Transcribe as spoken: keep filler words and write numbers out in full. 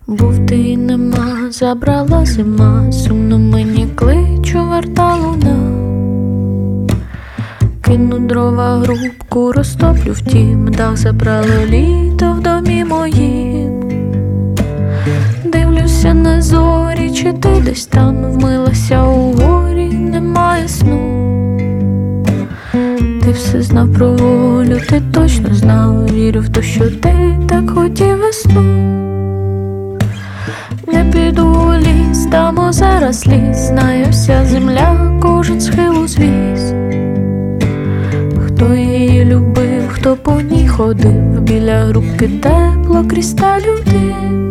Був ти й нема, забрала зима, сумно мені кличу, варта луна. Кину дрова, грубку розтоплю втім, дах забрало літо в домі моїм. Дивлюся на зорі, чи ти десь там вмилася у горі, немає сну. Ти все знав про волю, ти точно знав, вірю в те, що ти так хотів весну. Не піду у ліс, там озера сліз, знає вся земля, кожен схил узвіз. Хто її любив, хто по ній ходив, біля грубки тепло крізь сталю дим.